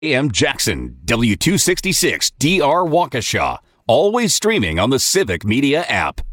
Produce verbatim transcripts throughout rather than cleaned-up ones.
A M Jackson, W two sixty-six D R Waukesha. Always streaming on the Civic Media app.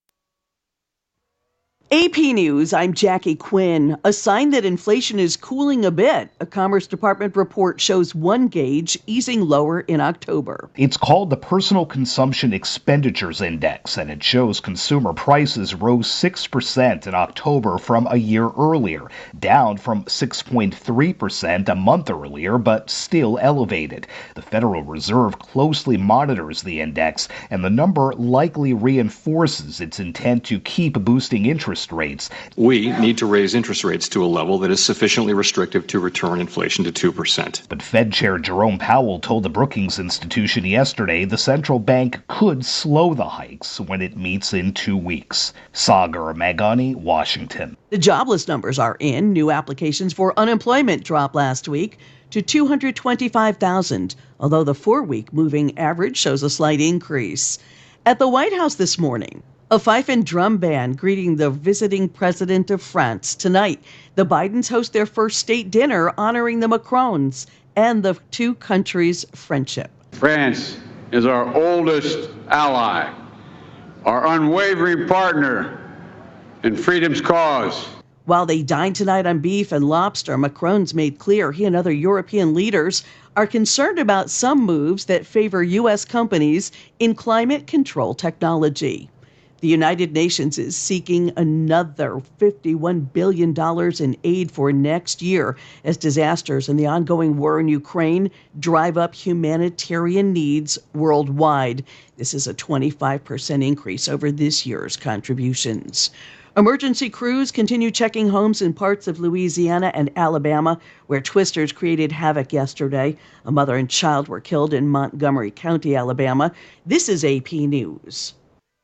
A P News, I'm Jackie Quinn. A sign that inflation is cooling a bit. A Commerce Department report shows one gauge easing lower in October. It's called the Personal Consumption Expenditures Index, and it shows consumer prices rose six percent in October from a year earlier, down from six point three percent a month earlier, but still elevated. The Federal Reserve closely monitors the index, and the number likely reinforces its intent to keep boosting interest rates. We need to raise interest rates to a level that is sufficiently restrictive to return inflation to two percent. But Fed Chair Jerome Powell told the Brookings Institution yesterday the central bank could slow the hikes when it meets in two weeks. Sagar Magani, Washington. The jobless numbers are in. New applications for unemployment dropped last week to two hundred twenty-five thousand, although the four-week moving average shows a slight increase. At the White House this morning, a fife and drum band greeting the visiting president of France. Tonight, the Bidens host their first state dinner honoring the Macrons and the two countries' friendship. France is our oldest ally, our unwavering partner in freedom's cause. While they dine tonight on beef and lobster, Macron's made clear he and other European leaders are concerned about some moves that favor U S companies in climate control technology. The United Nations is seeking another fifty-one billion dollars in aid for next year as disasters and the ongoing war in Ukraine drive up humanitarian needs worldwide. This is a twenty-five percent increase over this year's contributions. Emergency crews continue checking homes in parts of Louisiana and Alabama where twisters created havoc yesterday. A mother and child were killed in Montgomery County, Alabama. This is A P News.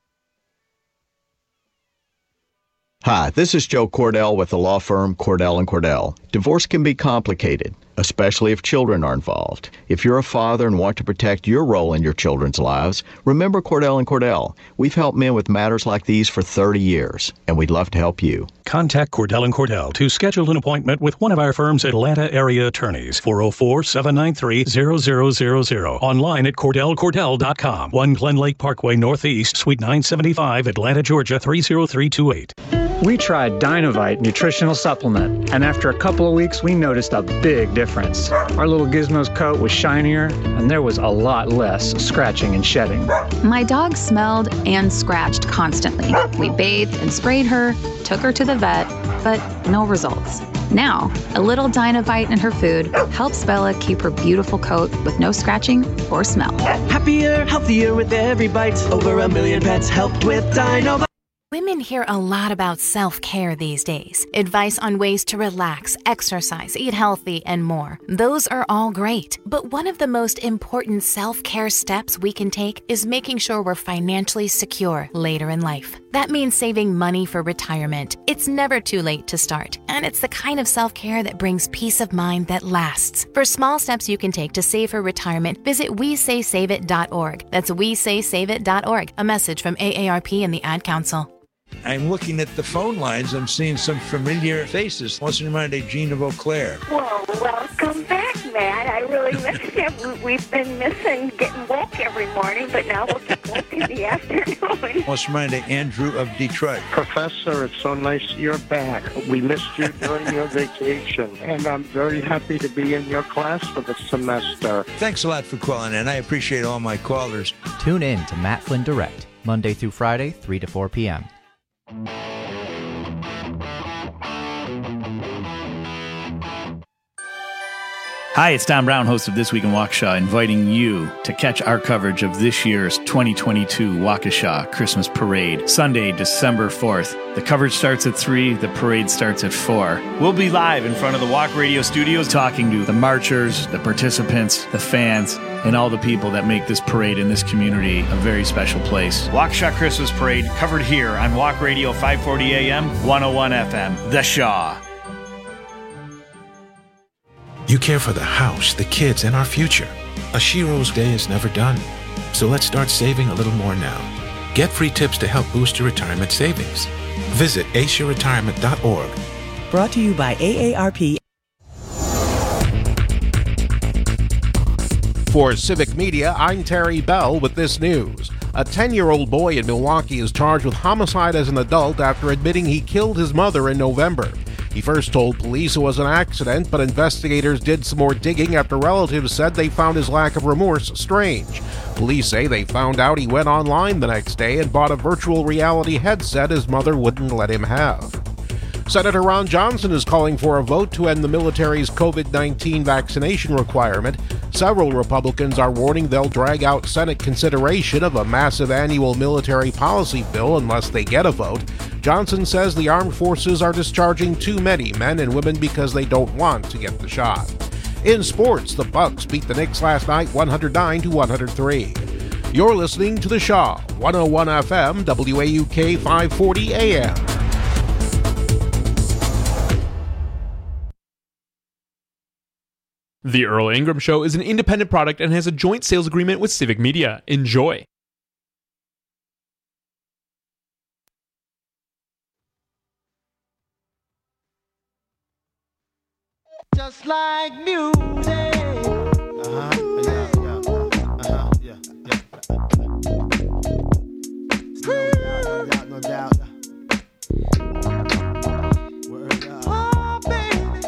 Hi, this is Joe Cordell with the law firm Cordell and Cordell. Divorce can be complicated, especially if children are involved. If you're a father and want to protect your role in your children's lives, remember Cordell and Cordell. We've helped men with matters like these for thirty years, and we'd love to help you. Contact Cordell and Cordell to schedule an appointment with one of our firm's Atlanta area attorneys. four oh four, seven nine three, zero zero zero zero. Online at cordell cordell dot com. one Glen Lake Parkway Northeast, Suite nine seventy-five, Atlanta, Georgia three zero three two eight. We tried Dynovite nutritional supplement, and after a couple of weeks, we noticed a big difference. Our little Gizmo's coat was shinier, and there was a lot less scratching and shedding. My dog smelled and scratched constantly. We bathed and sprayed her, took her to the vet, but no results. Now, a little Dynovite in her food helps Bella keep her beautiful coat with no scratching or smell. Happier, healthier with every bite. Over a million pets helped with Dynovite. Women hear a lot about self-care these days. Advice on ways to relax, exercise, eat healthy, and more. Those are all great. But one of the most important self-care steps we can take is making sure we're financially secure later in life. That means saving money for retirement. It's never too late to start, and it's the kind of self-care that brings peace of mind that lasts. For small steps you can take to save for retirement, visit we say save it dot org. That's we say save it dot org. A message from A A R P and the Ad Council. I'm looking at the phone lines. I'm seeing some familiar faces. What's reminded of Gene of Eau Claire? Well, welcome back, Matt. I really missed you. We've been missing getting woke every morning, but now we'll get woke in the afternoon. What's reminded of Andrew of Detroit? Professor, it's so nice you're back. We missed you during your vacation, and I'm very happy to be in your class for the semester. Thanks a lot for calling in. I appreciate all my callers. Tune in to Matt Flynn Direct, Monday through Friday, three to four p.m. Hi, it's Don Brown, host of This Week in Waukesha, inviting you to catch our coverage of this year's twenty twenty-two Waukesha Christmas Parade, Sunday, December fourth. The coverage starts at three, the parade starts at four. We'll be live in front of the Walk Radio studios talking to the marchers, the participants, the fans, and all the people that make this parade in this community a very special place. Waukesha Christmas Parade, covered here on Walk Radio five forty A M, one oh one F M, The Shaw. You care for the house, the kids, and our future. A Shiro's day is never done. So let's start saving a little more now. Get free tips to help boost your retirement savings. Visit asia retirement dot org. Brought to you by A A R P. For Civic Media, I'm Terry Bell with this news. A ten-year-old boy in Milwaukee is charged with homicide as an adult after admitting he killed his mother in November. He first told police it was an accident, but investigators did some more digging after relatives said they found his lack of remorse strange. Police say they found out he went online the next day and bought a virtual reality headset his mother wouldn't let him have. Senator Ron Johnson is calling for a vote to end the military's covid nineteen vaccination requirement. Several Republicans are warning they'll drag out Senate consideration of a massive annual military policy bill unless they get a vote. Johnson says the armed forces are discharging too many men and women because they don't want to get the shot. In sports, the Bucks beat the Knicks last night one hundred nine to one hundred three. You're listening to The Shaw, one oh one F M, W A U K five forty A M. The Earl Ingram Show is an independent product and has a joint sales agreement with Civic Media. Enjoy. Just like music. Uh-huh. Yeah, yeah. Uh-huh. Yeah, yeah. No doubt, no doubt, no doubt. Word up. Oh, baby.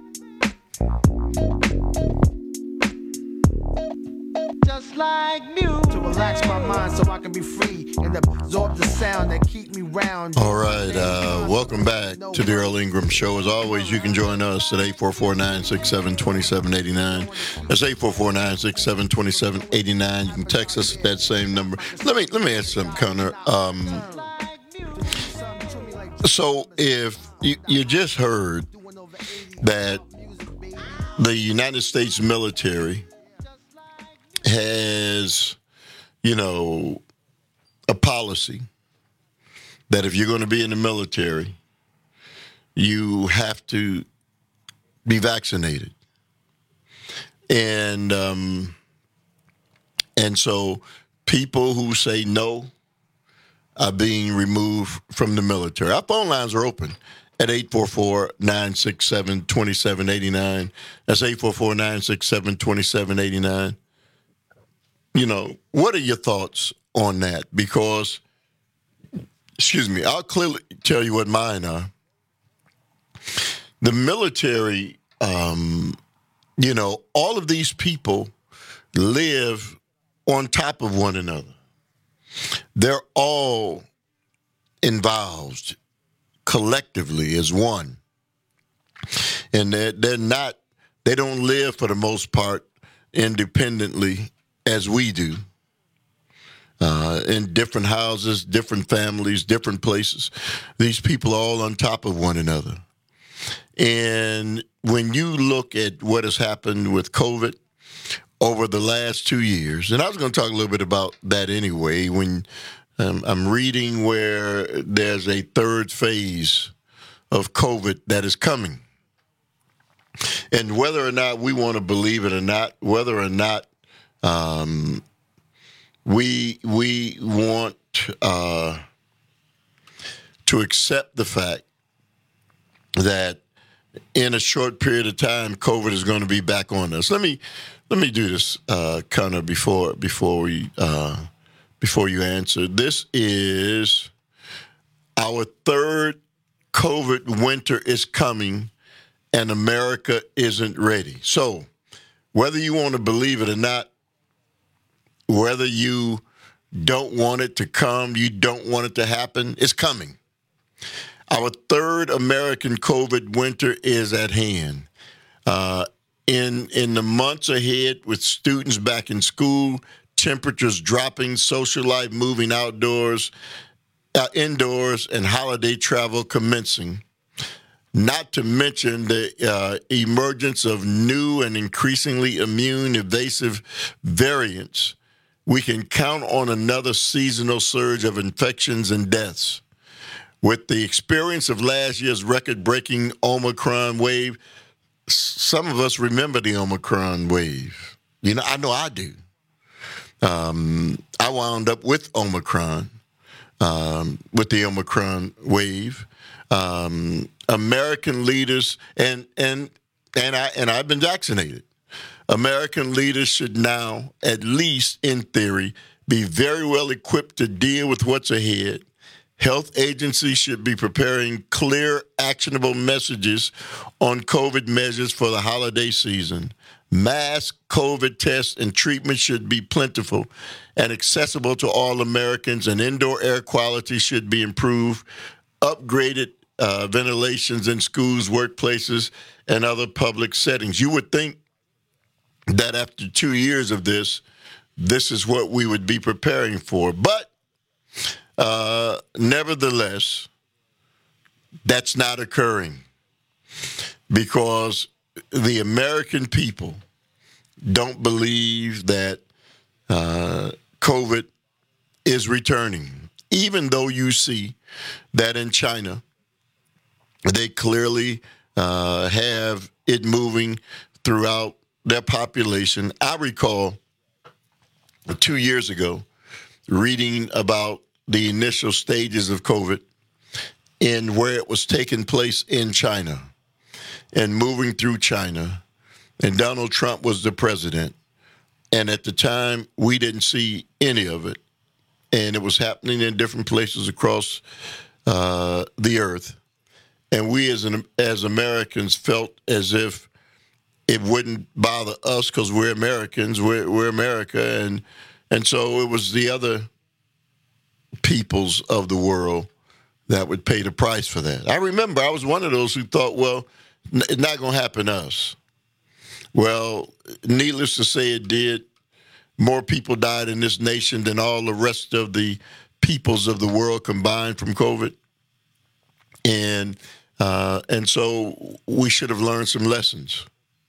Just like music. To relax my mind so I can be free and absorb the sound that keep me round. All right, uh, welcome back to the Earl Ingram Show. As always, you can join us at eight four four, nine six seven, two seven eight nine. That's eight four four, nine six seven, two seven eight nine. You can text us at that same number. Let me let me ask something, Connor. Um, so if you, you just heard that the United States military has, you know, a policy that if you're going to be in the military, you have to be vaccinated. And um, and so people who say no are being removed from the military. Our phone lines are open at eight four four, nine six seven, two seven eight nine. That's eight four four, nine six seven, two seven eight nine. You know, what are your thoughts on that? Because, excuse me, I'll clearly tell you what mine are. The military, um, you know, all of these people live on top of one another. They're all involved collectively as one. And they're, they're not, they don't live for the most part independently as we do, uh, in different houses, different families, different places. These people are all on top of one another. And when you look at what has happened with COVID over the last two years, and I was going to talk a little bit about that anyway, when um, I'm reading where there's a third phase of COVID that is coming. And whether or not we want to believe it or not, whether or not Um, we we want uh, to accept the fact that in a short period of time, COVID is going to be back on us. Let me let me do this, uh, Connor, before before we uh, before you answer. This is our third COVID winter is coming, and America isn't ready. So, whether you want to believe it or not, whether you don't want it to come, you don't want it to happen, it's coming. Our third American COVID winter is at hand. Uh, in, in the months ahead, with students back in school, temperatures dropping, social life moving outdoors, uh, indoors, and holiday travel commencing, not to mention the uh, emergence of new and increasingly immune evasive variants, we can count on another seasonal surge of infections and deaths. With the experience of last year's record-breaking Omicron wave, some of us remember the Omicron wave. You know, I know I do. Um, I wound up with Omicron, um, with the Omicron wave. Um, American leaders, and and and I and I've been vaccinated. American leaders should now, at least in theory, be very well equipped to deal with what's ahead. Health agencies should be preparing clear, actionable messages on COVID measures for the holiday season. Mass COVID tests and treatment should be plentiful and accessible to all Americans, and indoor air quality should be improved. Upgraded uh, ventilations in schools, workplaces, and other public settings. You would think that after two years of this, this is what we would be preparing for. But uh, nevertheless, that's not occurring because the American people don't believe that uh, COVID is returning, even though you see that in China, they clearly uh, have it moving throughout their population. I recall two years ago reading about the initial stages of COVID and where it was taking place in China and moving through China. And Donald Trump was the president. And at the time, we didn't see any of it. And it was happening in different places across uh, the earth. And we as an, as Americans felt as if it wouldn't bother us because we're Americans, we're, we're America. And, and so it was the other peoples of the world that would pay the price for that. I remember I was one of those who thought, well, it's not going to happen to us. Well, needless to say, it did. More people died in this nation than all the rest of the peoples of the world combined from COVID. And uh, and so we should have learned some lessons.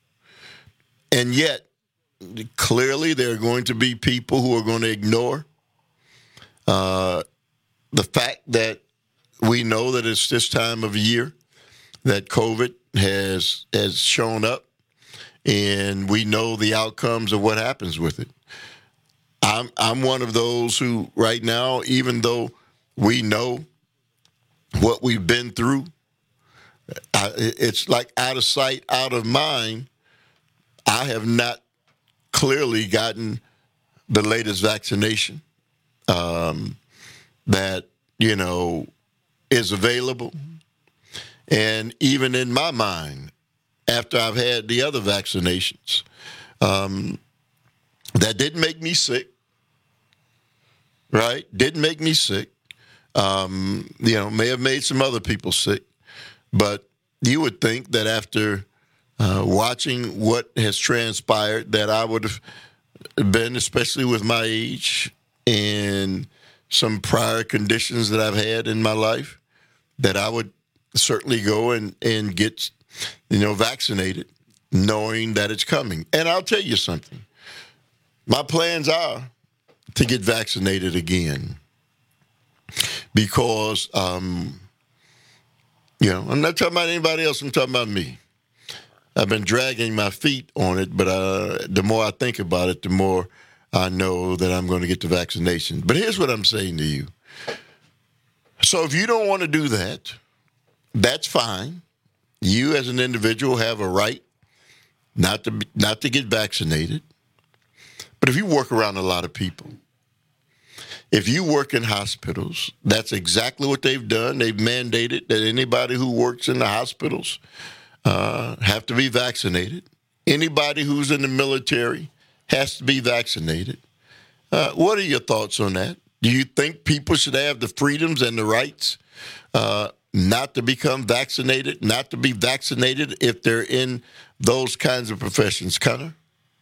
And yet, clearly, there are going to be people who are going to ignore uh, the fact that we know that it's this time of year that COVID has has shown up, and we know the outcomes of what happens with it. I'm I'm one of those who, right now, even though we know what we've been through, I, it's like out of sight, out of mind. I have not clearly gotten the latest vaccination um, that, you know, is available. And even in my mind, after I've had the other vaccinations, um, that didn't make me sick, right? Didn't make me sick. Um, you know, may have made some other people sick. But you would think that after uh, watching what has transpired, that I would have been, especially with my age and some prior conditions that I've had in my life, that I would certainly go and, and get, you know, vaccinated, knowing that it's coming. And I'll tell you something. My plans are to get vaccinated again because, um, you know, I'm not talking about anybody else. I'm talking about me. I've been dragging my feet on it, but uh, the more I think about it, the more I know that I'm going to get the vaccination. But here's what I'm saying to you. So if you don't want to do that, that's fine. You as an individual have a right not to be, not to get vaccinated. But if you work around a lot of people, if you work in hospitals, that's exactly what they've done. They've mandated that anybody who works in the hospitals uh, have to be vaccinated. Anybody who's in the military has to be vaccinated. Uh, what are your thoughts on that? Do you think people should have the freedoms and the rights uh, not to become vaccinated, not to be vaccinated if they're in those kinds of professions? Connor?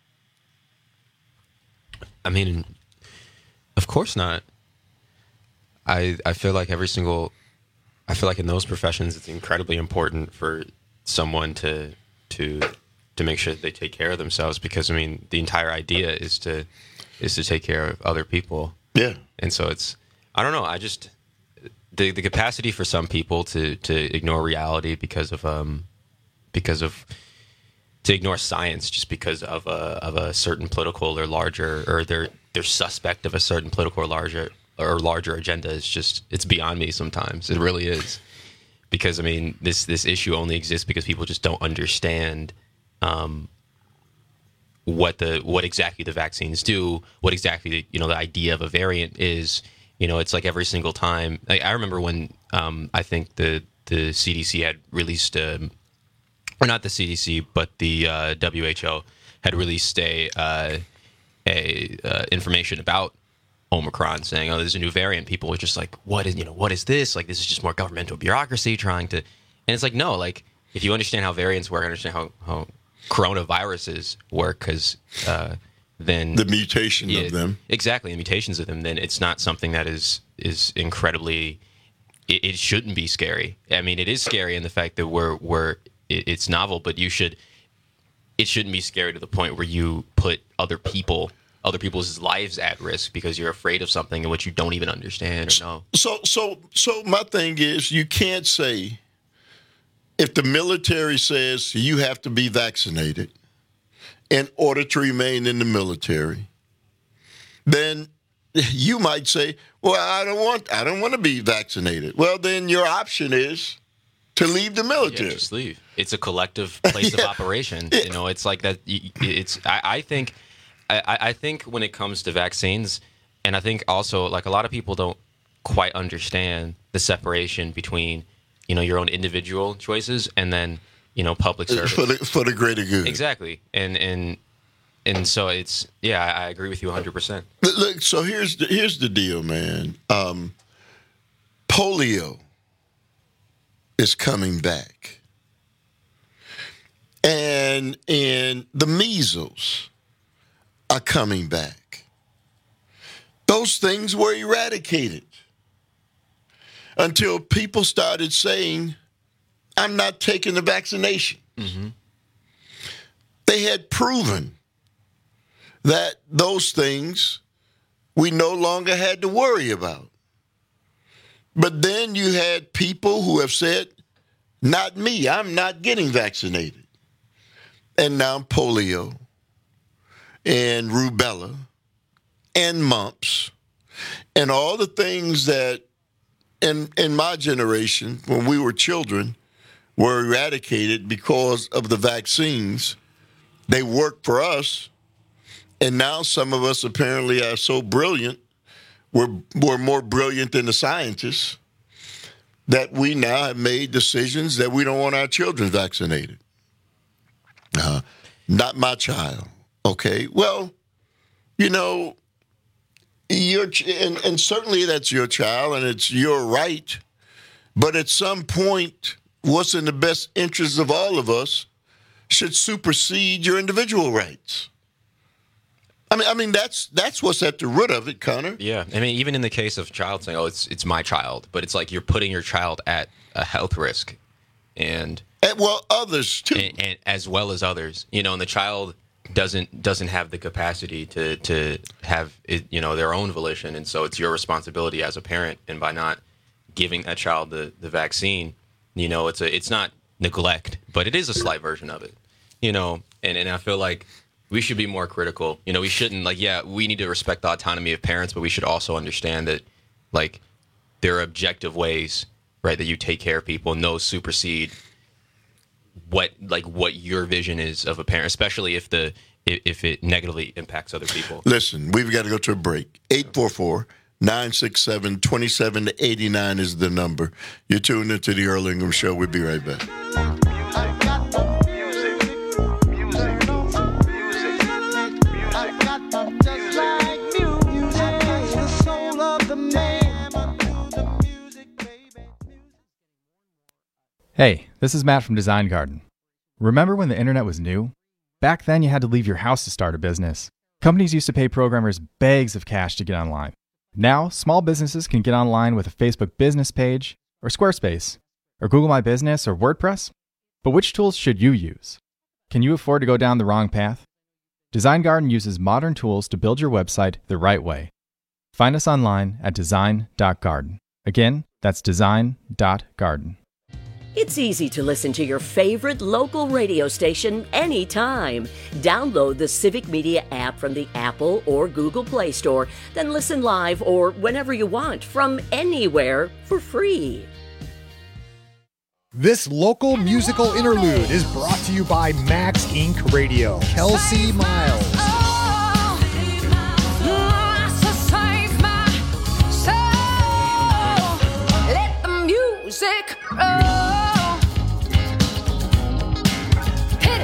I mean, of course not. I I feel like every single, I feel like in those professions, it's incredibly important for someone to to to make sure that they take care of themselves, because I mean, the entire idea is to is to take care of other people. Yeah. And so it's, I don't know, I just, the the capacity for some people to to ignore reality because of um because of to ignore science just because of a of a certain political or larger, or they're they're suspect of a certain political or larger or larger agenda is just, it's beyond me sometimes. It really is. Because I mean, this this issue only exists because people just don't understand um what the what exactly the vaccines do, what exactly the, you know the idea of a variant is. You know, it's like every single time. Like, I remember when um, I think the the C D C had released, um, or not the C D C, but the uh, W H O had released a uh, a uh, information about Omicron, saying, "Oh, there's a new variant." People were just like, "What is you know what is this? Like, this is just more governmental bureaucracy trying to." And it's like, no, like if you understand how variants work, understand how how coronaviruses work, because uh, then the mutation yeah, of them, exactly, the mutations of them, then it's not something that is is incredibly. It, it shouldn't be scary. I mean, it is scary in the fact that we're we're it, it's novel, but you should. It shouldn't be scary to the point where you put other people, other people's lives at risk because you're afraid of something in which you don't even understand or know. So, so, so my thing is, you can't say if the military says you have to be vaccinated in order to remain in the military, then you might say, "Well, I don't want, I don't want to be vaccinated." Well, then your option is to leave the military. Yeah, just leave. It's a collective place yeah. of operation. You know, it's like that. It's. I, I think. I, I think when it comes to vaccines, and I think also like a lot of people don't quite understand the separation between, you know, your own individual choices and then, you know, public service for the for the greater good. Exactly, and and and so it's yeah, I, I agree with you one hundred percent. Look, so here's the, here's the deal, man. Um, polio is coming back, and and the measles are coming back. Those things were eradicated until people started saying, "I'm not taking the vaccination." Mm-hmm. They had proven that those things we no longer had to worry about. But then you had people who have said, "Not me, I'm not getting vaccinated." And now polio and rubella and mumps and all the things that in in my generation, when we were children, were eradicated because of the vaccines. They worked for us, and now some of us apparently are so brilliant, we're, we're more brilliant than the scientists, that we now have made decisions that we don't want our children vaccinated. Uh, not my child. Okay, well, you know, your and, and certainly that's your child and it's your right, but at some point, what's in the best interest of all of us should supersede your individual rights. I mean, I mean that's that's what's at the root of it, Connor. Yeah, I mean, even in the case of child saying, "Oh, it's it's my child," but it's like you're putting your child at a health risk, and and well, others too, and, and as well as others. You know, and the child doesn't doesn't have the capacity to to have it, you know, their own volition, and so it's your responsibility as a parent. And by not giving that child the, the vaccine, you know, it's a it's not neglect, but it is a slight version of it. You know, and, and I feel like we should be more critical. You know, we shouldn't like yeah, we need to respect the autonomy of parents, but we should also understand that like there are objective ways, right, that you take care of people, and those supersede what like what your vision is of a parent, especially if the if it negatively impacts other people. Listen, we've got to go to a break. eight four four, nine six seven, two seven eight nine is the number. You're tuned into the Earl Ingham Show. We'll be right back. Hey, this is Matt from Design Garden. Remember when the internet was new? Back then, you had to leave your house to start a business. Companies used to pay programmers bags of cash to get online. Now, small businesses can get online with a Facebook business page, or Squarespace, or Google My Business, or WordPress. But which tools should you use? Can you afford to go down the wrong path? Design Garden uses modern tools to build your website the right way. Find us online at design dot garden. Again, that's design dot garden. It's easy to listen to your favorite local radio station anytime. Download the Civic Media app from the Apple or Google Play Store, then listen live or whenever you want from anywhere for free. This local musical interlude is brought to you by Max Incorporated. Radio. Kelsey Miles. Let the music roll. Hit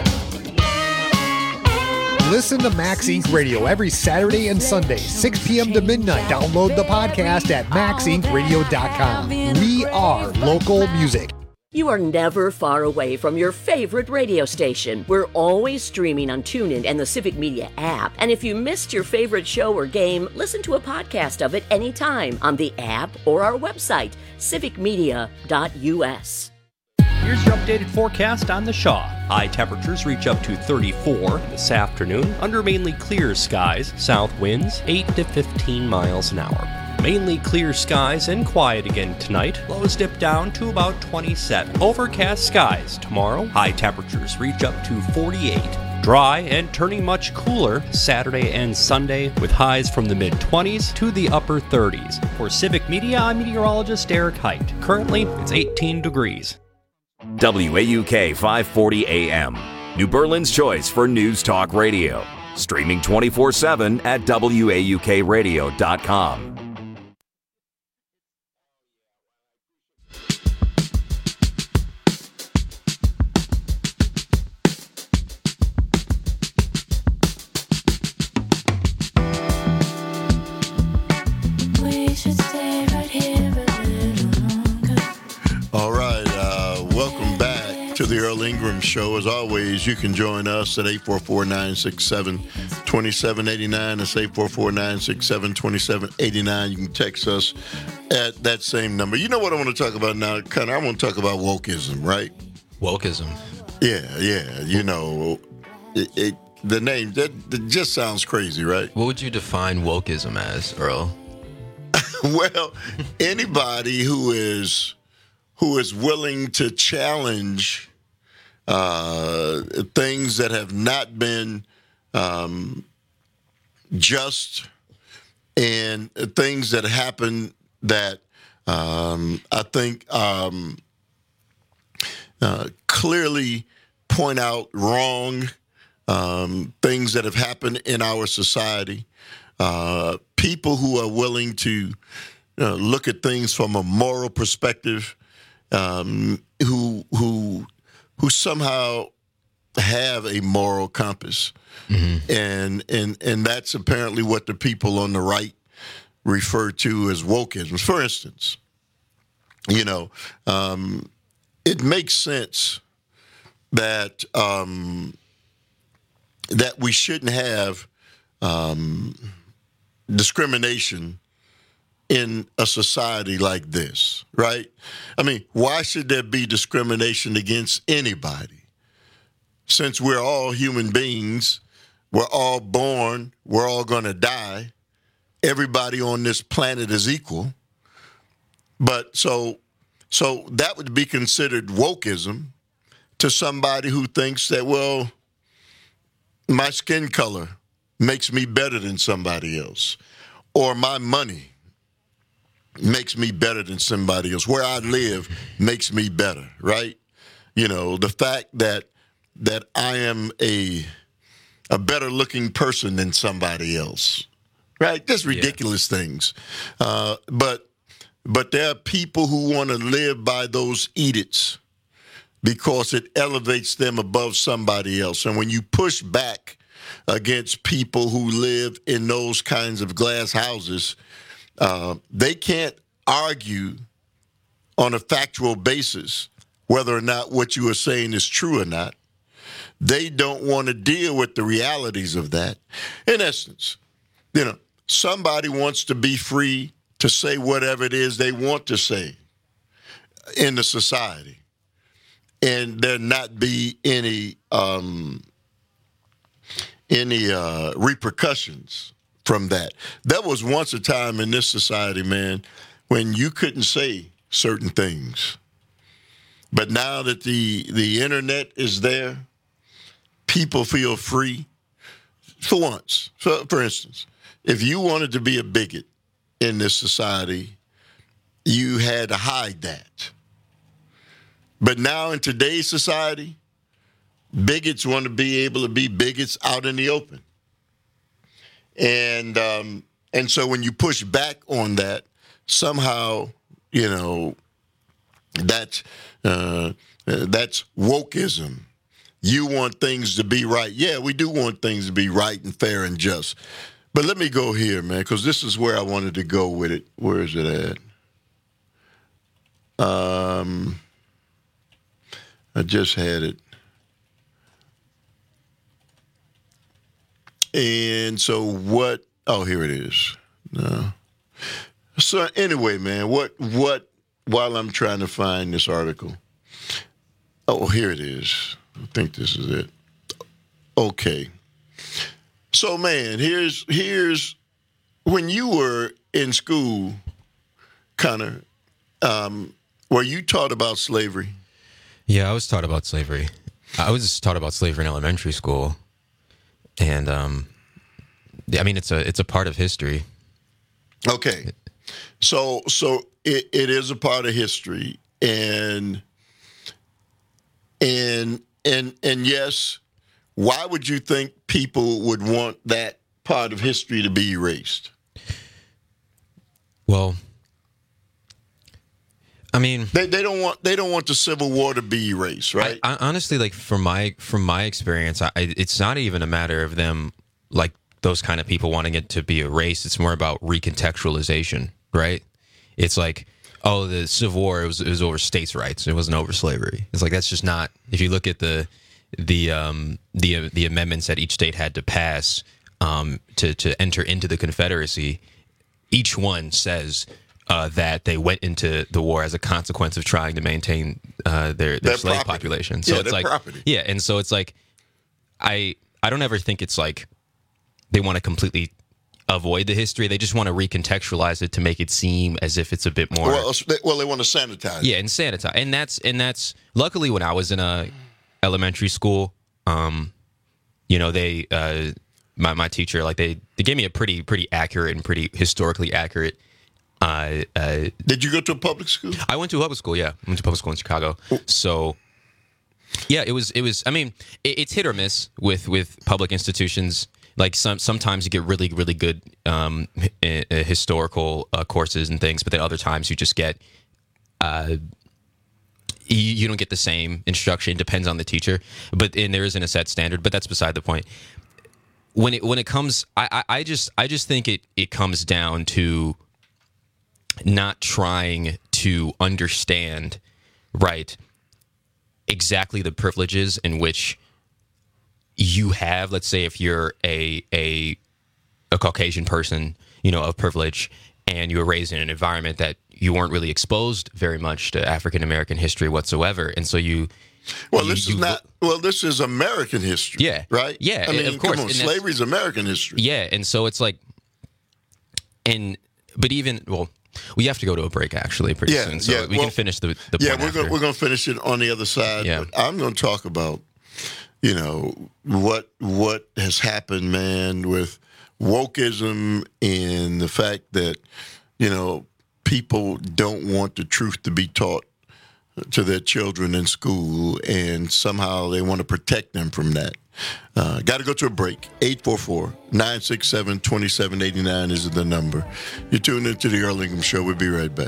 it. Listen to Max Incorporated. Radio every Saturday and Sunday, six p.m. to midnight. Download the podcast at max inc radio dot com. We are local music. You are never far away from your favorite radio station. We're always streaming on TuneIn and the Civic Media app. And if you missed your favorite show or game, listen to a podcast of it anytime on the app or our website, civic media dot u s. Here's your updated forecast on the Shaw. High temperatures reach up to thirty-four this afternoon under mainly clear skies. South winds eight to fifteen miles an hour. Mainly clear skies and quiet again tonight. Lows dip down to about twenty-seven. Overcast skies tomorrow. High temperatures reach up to forty-eight. Dry and turning much cooler Saturday and Sunday with highs from the mid-twenties to the upper thirties. For Civic Media, I'm meteorologist Eric Height. Currently, it's eighteen degrees. W A U K five forty A M, New Berlin's choice for news talk radio. Streaming twenty-four seven at W A U K radio dot com. The Earl Ingram Show. As always, you can join us at eight four four, nine six seven, two seven eight nine. That's eight four four, nine six seven, two seven eight nine. You can text us at that same number. You know what I want to talk about now, Connor? I want to talk about wokeism, right? Wokeism. Yeah, yeah. You know, it, it, the name, that, that just sounds crazy, right? What would you define wokeism as, Earl? Well, anybody who is who is willing to challenge Uh, things that have not been um, just, and things that happen that um, I think um, uh, clearly point out wrong um, things that have happened in our society. Uh, people who are willing to uh, look at things from a moral perspective, um, who who. who somehow have a moral compass. Mm-hmm. And and and that's apparently what the people on the right refer to as wokeism. For instance, you know, um, it makes sense that um, that we shouldn't have um, discrimination in a society like this, right? I mean, why should there be discrimination against anybody? Since we're all human beings, we're all born, we're all going to die. Everybody on this planet is equal. But so, so that would be considered wokeism to somebody who thinks that, well, my skin color makes me better than somebody else, or my money makes me better than somebody else. Where I live makes me better, right? You know, the fact that that I am a a better looking person than somebody else, right? Just ridiculous yeah. things. Uh, but but there are people who want to live by those edicts because it elevates them above somebody else. And when you push back against people who live in those kinds of glass houses, Uh, they can't argue on a factual basis whether or not what you are saying is true or not. They don't want to deal with the realities of that. In essence, you know, somebody wants to be free to say whatever it is they want to say in the society, and there not be any um, any uh, repercussions from that. There was once a time in this society, man, when you couldn't say certain things. But now that the the internet is there, people feel free. For once, for, for instance, if you wanted to be a bigot in this society, you had to hide that. But now in today's society, bigots want to be able to be bigots out in the open. And um, and so when you push back on that, somehow, you know, that's, uh, that's wokeism. You want things to be right. Yeah, we do want things to be right and fair and just. But let me go here, man, because this is where I wanted to go with it. Where is it at? Um, I just had it. And so what? Oh, here it is. No. So anyway, man, what, what, while I'm trying to find this article. Oh, here it is. I think this is it. Okay. So, man, here's here's when you were in school, Connor, um, were you taught about slavery? Yeah, I was taught about slavery. I was taught about slavery in elementary school, and um, I mean, it's a it's a part of history. Okay, so so it, it is a part of history, and and and and yes, why would you think people would want that part of history to be erased? Well, I mean, they they don't want they don't want the Civil War to be erased, right? I, I, honestly, like from my from my experience, I, it's not even a matter of them like those kind of people wanting it to be erased. It's more about recontextualization, right? It's like, oh, the Civil War it was it was over states' rights. It wasn't over slavery. It's like that's just not. If you look at the the um, the the amendments that each state had to pass um, to to enter into the Confederacy, each one says uh, that they went into the war as a consequence of trying to maintain uh, their their, their slave property. population. So yeah, it's their like property. yeah, and so it's like I I don't ever think it's like they want to completely avoid the history. They just want to recontextualize it to make it seem as if it's a bit more. Well, they, well, they want to sanitize. Yeah, and sanitize, and that's and that's luckily when I was in a elementary school, um, you know, they uh, my my teacher like they, they gave me a pretty pretty accurate and pretty historically accurate. Uh, uh, Did you go to a public school? I went to a public school. Yeah, I went to public school in Chicago. So. Yeah, it was. It was. I mean, it, it's hit or miss with, with public institutions. Like some sometimes you get really really good um, h- historical uh, courses and things, but then other times you just get uh, you, you don't get the same instruction. It depends on the teacher, but and there isn't a set standard. But that's beside the point. When it when it comes, I, I, I just I just think it it comes down to not trying to understand right exactly the privileges in which you have. Let's say if you're a a a Caucasian person, you know, of privilege, and you were raised in an environment that you weren't really exposed very much to African American history whatsoever, and so you. Well, you, this you, is not. Well, this is American history. Yeah. Right. Yeah. I mean, of course. come on, slavery is American history. Yeah, and so it's like, and but even well. We have to go to a break, actually, pretty yeah, soon. So yeah. we well, can finish the, the Yeah, point we're after. going we're going to finish it on the other side. Yeah. But I'm going to talk about, you know, what what has happened, man, with wokeism and the fact that, you know, people don't want the truth to be taught to their children in school, and somehow they want to protect them from that. Uh, got to go to a break. eight four four, nine six seven, two seven eight nine is the number. You're tuned into the Earl Ingham Show. We'll be right back.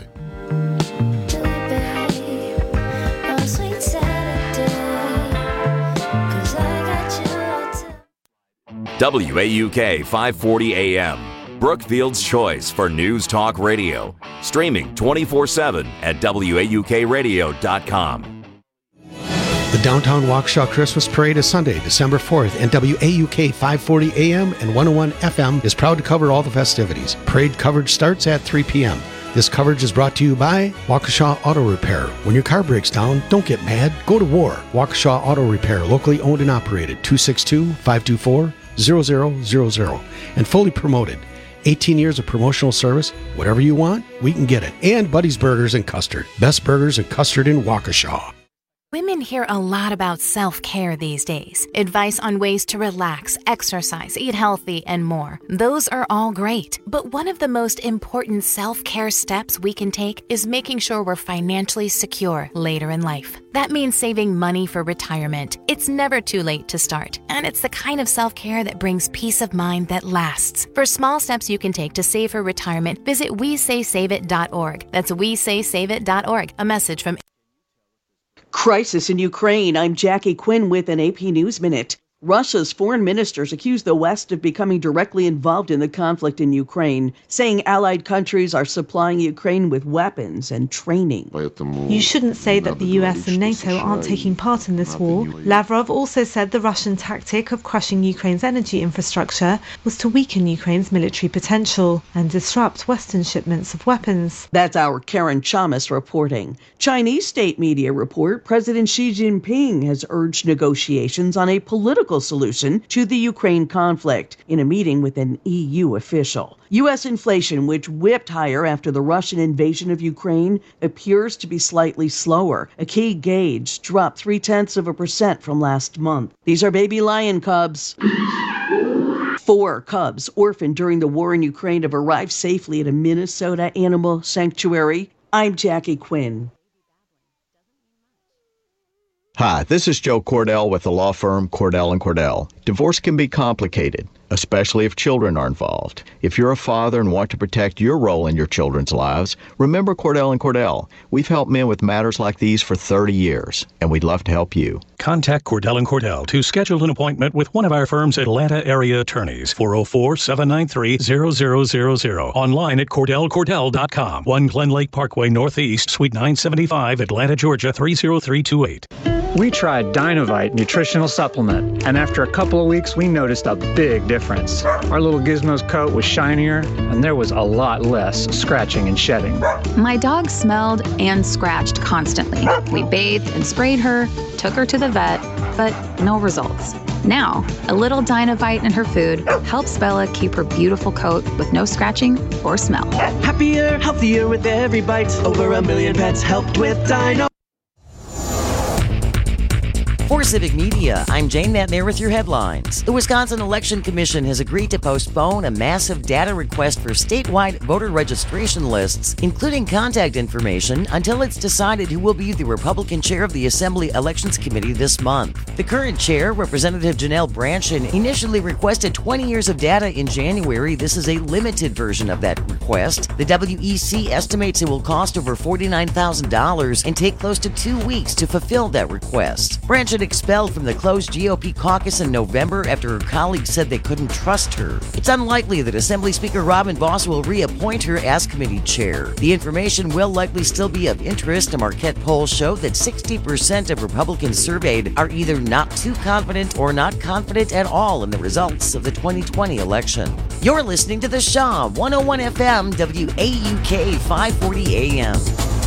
W A U K five forty A M, Brookfield's choice for News Talk Radio. Streaming twenty-four seven at W A U K radio dot com. The Downtown Waukesha Christmas Parade is Sunday, December fourth, and W A U K five forty A M and one oh one F M is proud to cover all the festivities. Parade coverage starts at three p.m. This coverage is brought to you by Waukesha Auto Repair. When your car breaks down, don't get mad, go to war. Waukesha Auto Repair, locally owned and operated, two six two, five two four, zero zero zero zero, and fully promoted. eighteen years of promotional service. Whatever you want, we can get it. And Buddy's Burgers and Custard. Best burgers and custard in Waukesha. Women hear a lot about self-care these days. Advice on ways to relax, exercise, eat healthy, and more. Those are all great. But one of the most important self-care steps we can take is making sure we're financially secure later in life. That means saving money for retirement. It's never too late to start. And it's the kind of self-care that brings peace of mind that lasts. For small steps you can take to save for retirement, visit we say save it dot org. That's we say save it dot org. A message from Crisis in Ukraine. I'm Jackie Quinn with an A P News Minute. Russia's foreign ministers accuse the West of becoming directly involved in the conflict in Ukraine, saying allied countries are supplying Ukraine with weapons and training. You shouldn't say that the U S and NATO aren't taking part in this war. Lavrov also said the Russian tactic of crushing Ukraine's energy infrastructure was to weaken Ukraine's military potential and disrupt Western shipments of weapons. That's our Karen Chamas reporting. Chinese state media report President Xi Jinping has urged negotiations on a political solution to the Ukraine conflict in a meeting with an E U official. U S inflation, which whipped higher after the Russian invasion of Ukraine, appears to be slightly slower. A key gauge dropped three-tenths of a percent from last month. These are baby lion cubs. Four cubs orphaned during the war in Ukraine have arrived safely at a Minnesota animal sanctuary. I'm Jackie Quinn. Hi, this is Joe Cordell with the law firm Cordell and Cordell. Divorce can be complicated, especially if children are involved. If you're a father and want to protect your role in your children's lives, remember Cordell and Cordell. We've helped men with matters like these for thirty years, and we'd love to help you. Contact Cordell and Cordell to schedule an appointment with one of our firm's Atlanta area attorneys. four oh four, seven nine three, zero zero zero zero. Online at cordell cordell dot com. one Glen Lake Parkway Northeast, Suite nine seventy-five, Atlanta, Georgia three zero three two eight. We tried Dynovite nutritional supplement, and after a couple of weeks, we noticed a big difference. Our little Gizmo's coat was shinier, and there was a lot less scratching and shedding. My dog smelled and scratched constantly. We bathed and sprayed her, took her to the vet, but no results. Now, a little Dynovite in her food helps Bella keep her beautiful coat with no scratching or smell. Happier, healthier with every bite. Over a million pets helped with Dyno. For Civic Media, I'm Jane Matner with your headlines. The Wisconsin Election Commission has agreed to postpone a massive data request for statewide voter registration lists, including contact information, until it's decided who will be the Republican chair of the Assembly Elections Committee this month. The current chair, Representative Janelle Brandtjen, initially requested twenty years of data in January. This is a limited version of that request. The W E C estimates it will cost over forty-nine thousand dollars and take close to two weeks to fulfill that request. Brandtjen expelled from the closed G O P caucus in November after her colleagues said they couldn't trust her. It's unlikely that Assembly Speaker Robin Vos will reappoint her as committee chair. The information will likely still be of interest. A Marquette poll showed that sixty percent of Republicans surveyed are either not too confident or not confident at all in the results of the twenty twenty election. You're listening to The Shaw, one oh one F M, W A U K, five forty A M.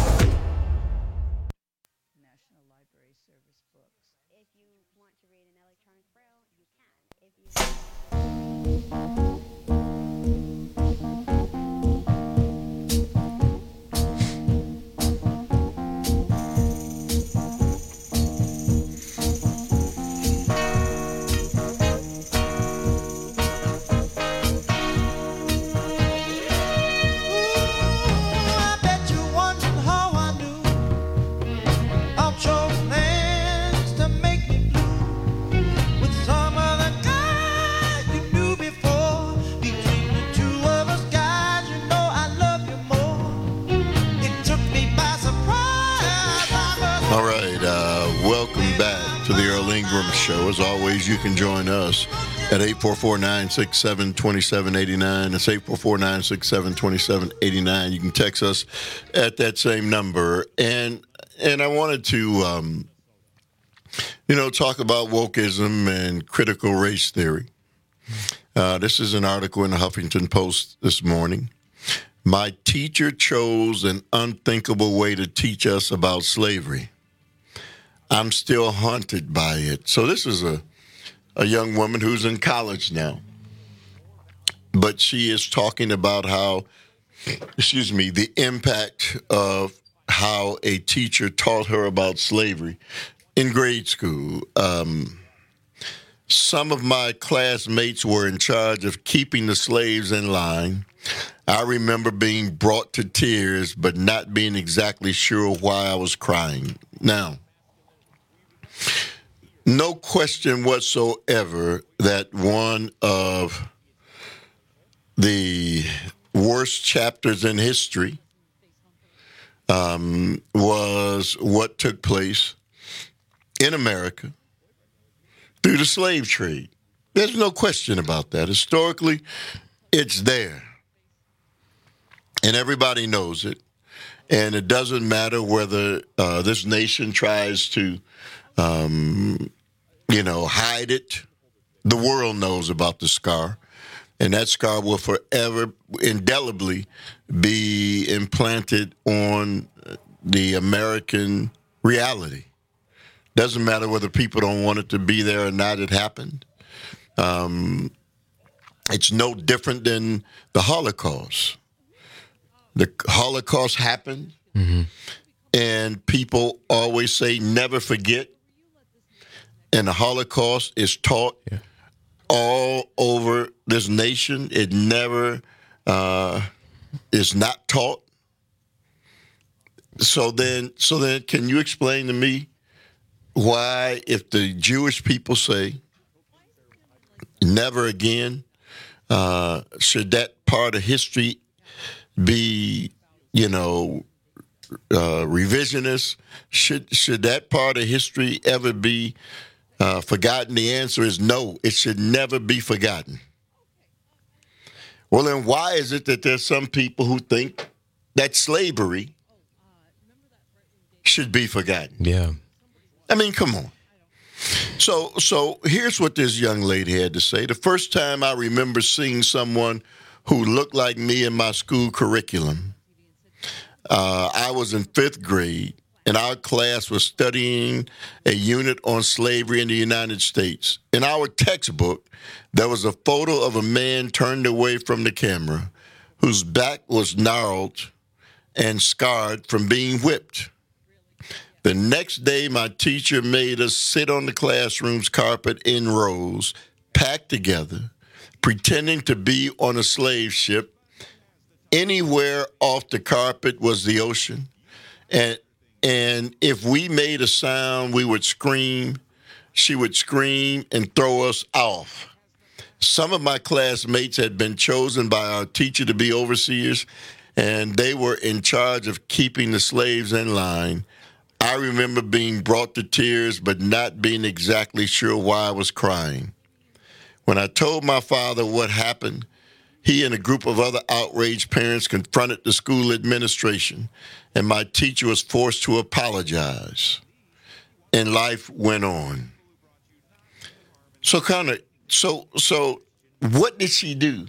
As always, you can join us at eight four four, nine six seven, two seven eight nine. It's eight four four, nine six seven, two seven eight nine. You can text us at that same number. And and I wanted to, um, you know, talk about wokeism and critical race theory. Uh, this is an article in the Huffington Post this morning. My teacher chose an unthinkable way to teach us about slavery. I'm still haunted by it. So this is a, a young woman who's in college now. But she is talking about how, excuse me, the impact of how a teacher taught her about slavery in grade school. Um, some of my classmates were in charge of keeping the slaves in line. I remember being brought to tears, but not being exactly sure why I was crying. Now, no question whatsoever that one of the worst chapters in history um, was what took place in America through the slave trade. There's no question about that. Historically, it's there. And everybody knows it. And it doesn't matter whether uh, this nation tries to, um, you know, hide it. The world knows about the scar. And that scar will forever, indelibly, be implanted on the American reality. Doesn't matter whether people don't want it to be there or not, it happened. Um, it's no different than the Holocaust. The Holocaust happened, mm-hmm. and people always say never forget. And the Holocaust is taught yeah. all over this nation. It never uh, is not taught. So then, so then, can you explain to me why, if the Jewish people say never again, uh, should that part of history be, you know, uh, revisionist? Should should that part of history ever be uh, forgotten? The answer is no. It should never be forgotten. Well, then why is it that there's some people who think that slavery should be forgotten? Yeah. I mean, come on. So, so here's what this young lady had to say. The first time I remember seeing someone who looked like me in my school curriculum, uh, I was in fifth grade, and our class was studying a unit on slavery in the United States. In our textbook, there was a photo of a man turned away from the camera whose back was gnarled and scarred from being whipped. The next day, my teacher made us sit on the classroom's carpet in rows, packed together, pretending to be on a slave ship. Anywhere off the carpet was the ocean. And and if we made a sound, we would scream. She would scream and throw us off. Some of my classmates had been chosen by our teacher to be overseers, and they were in charge of keeping the slaves in line. I remember being brought to tears, but not being exactly sure why I was crying. When I told my father what happened, he and a group of other outraged parents confronted the school administration, and my teacher was forced to apologize. And life went on. So, Connor, so so what did she do?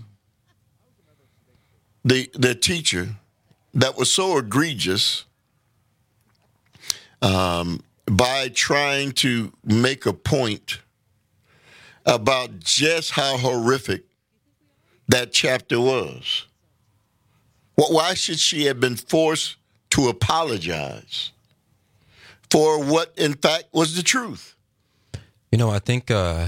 The the teacher that was so egregious, um, by trying to make a point about just how horrific that chapter was. Well, why should she have been forced to apologize for what, in fact, was the truth? You know, I think, uh,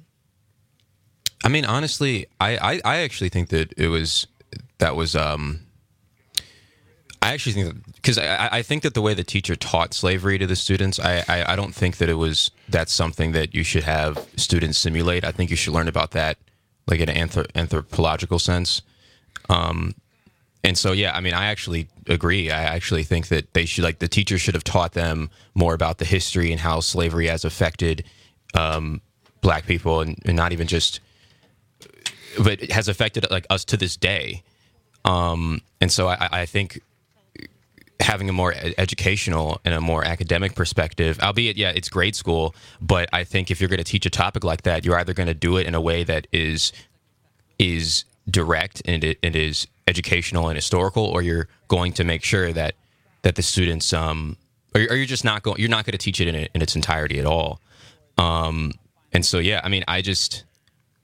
I mean, honestly, I, I, I actually think that it was, that was, um, I actually think that, because I, I think that the way the teacher taught slavery to the students, I, I, I don't think that it was, that's something that you should have students simulate. I think you should learn about that, like in an anthrop- anthropological sense. Um, and so, yeah, I mean, I actually agree. I actually think that they should, like, the teacher should have taught them more about the history and how slavery has affected um, black people, and, and not even just, but it has affected like us to this day. Um, and so I, I think having a more educational and a more academic perspective, albeit, yeah, it's grade school, but I think if you're going to teach a topic like that, you're either going to do it in a way that is is direct and it, it is educational and historical, or you're going to make sure that that the students, um, or, or you're just not going, you're not going to teach it in, in its entirety at all. Um, and so, yeah, I mean, I just,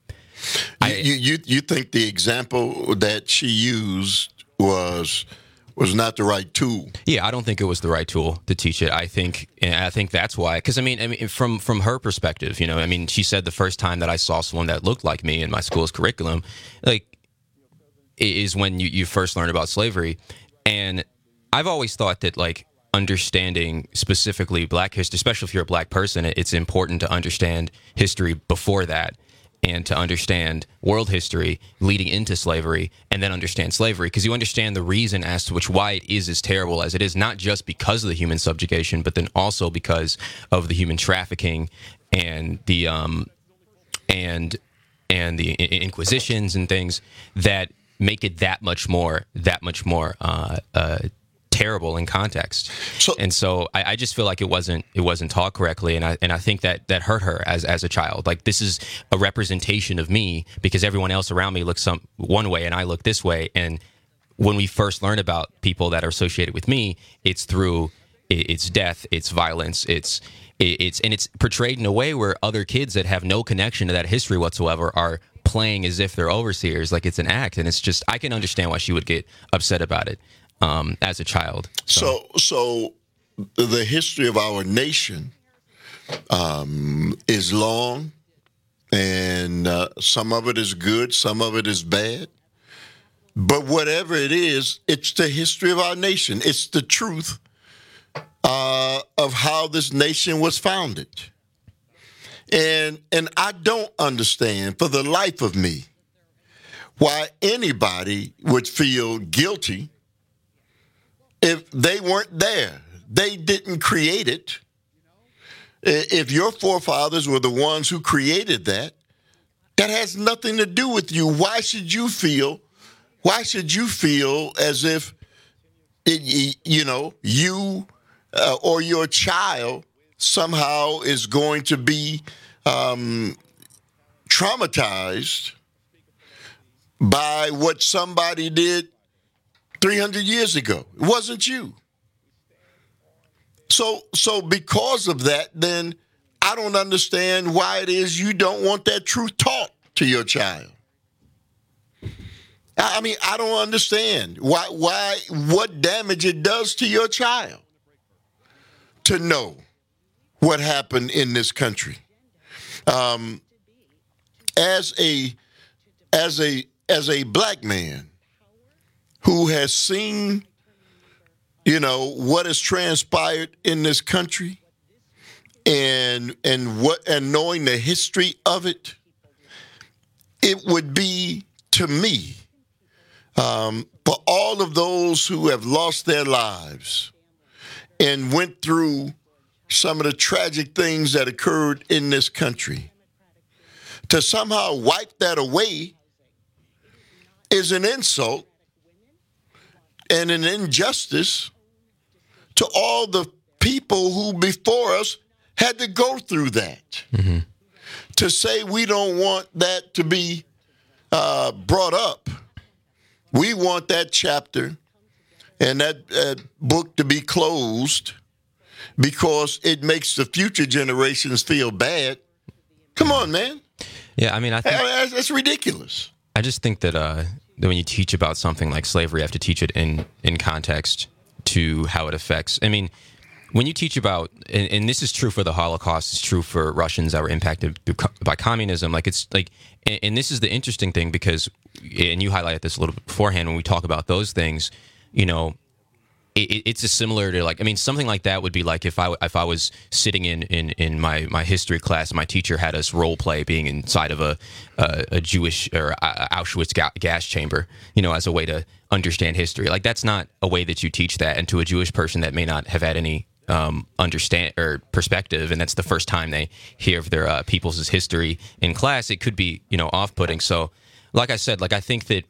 I, you, you you think the example that she used was was not the right tool. Yeah, I don't think it was the right tool to teach it. I think, and I think that's why. Because I mean, I mean, from from her perspective, you know, I mean, she said the first time that I saw someone that looked like me in my school's curriculum, like, is when you you first learn about slavery. And I've always thought that, like, understanding specifically Black history, especially if you're a Black person, it's important to understand history before that, and to understand world history leading into slavery, and then understand slavery, because you understand the reason as to which why it is as terrible as it is, not just because of the human subjugation, but then also because of the human trafficking and the um and and the inquisitions and things that make it that much more that much more uh, uh, terrible in context. So, and so I, I just feel like it wasn't it wasn't taught correctly, and I and I think that that hurt her as as a child. Like, this is a representation of me because everyone else around me looks some one way and I look this way. And when we first learn about people that are associated with me, it's through it's death, it's violence, it's it's and it's portrayed in a way where other kids that have no connection to that history whatsoever are playing as if they're overseers, like it's an act. And it's just, I can understand why she would get upset about it. Um, as a child. So. so, so the history of our nation um, is long, and uh, some of it is good, some of it is bad. But whatever it is, it's the history of our nation. It's the truth uh, of how this nation was founded. And and I don't understand, for the life of me, why anybody would feel guilty if they weren't there. They didn't create it. If your forefathers were the ones who created that, that has nothing to do with you. Why should you feel, why should you feel as if, it, you know, you uh, or your child somehow is going to be um, traumatized by what somebody did three hundred years ago? It wasn't you. So, so because of that, then I don't understand why it is you don't want that truth taught to your child. I mean, I don't understand why, why, what damage it does to your child to know what happened in this country. Um, as a, as a, as a Black man who has seen, you know, what has transpired in this country, and and what and knowing the history of it, it would be, to me, um, for all of those who have lost their lives and went through some of the tragic things that occurred in this country, to somehow wipe that away is an insult and an injustice to all the people who before us had to go through that. Mm-hmm. To say we don't want that to be uh, brought up, we want that chapter and that uh, book to be closed because it makes the future generations feel bad. Come on, man. Yeah, I mean, I think that's, that's ridiculous. I just think that uh, that when you teach about something like slavery, you have to teach it in, in context to how it affects. I mean, when you teach about, and, and this is true for the Holocaust, it's true for Russians that were impacted by communism. Like it's like, and, and this is the interesting thing because, and you highlighted this a little bit beforehand when we talk about those things, you know, it, it's a similar to like, I mean, something like that would be like if I if I was sitting in in, in my, my history class, my teacher had us role play being inside of a a, a Jewish or Auschwitz ga- gas chamber, you know, as a way to understand history. Like that's not a way that you teach that, and to a Jewish person that may not have had any um, understand or perspective, and that's the first time they hear of their uh, people's history in class, it could be, you know, off-putting. So, like I said, like I think that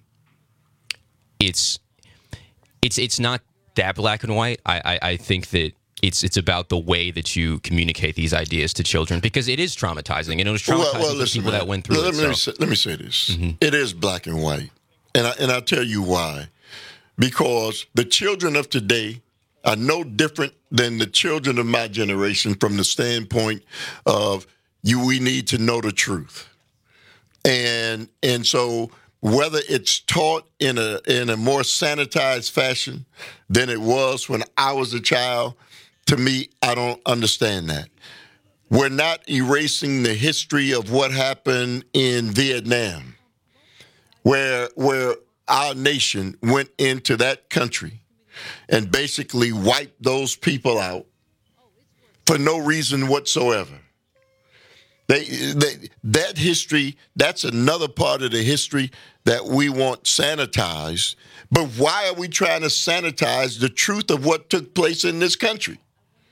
it's it's it's not that black and white. I, I, I think that it's it's about the way that you communicate these ideas to children, because it is traumatizing, and it was traumatizing well, well, for listen, people man, that went through let, it. Let me, so. say, let me say this. Mm-hmm. It is black and white, and, I, and I'll tell you why. Because the children of today are no different than the children of my generation from the standpoint of you. We need to know the truth. And and so whether it's taught in a in a more sanitized fashion than it was when I was a child, to me, I don't understand that. We're not erasing the history of what happened in Vietnam, where where our nation went into that country and basically wiped those people out for no reason whatsoever. They, they, that history, that's another part of the history that we want sanitized. But why are we trying to sanitize the truth of what took place in this country?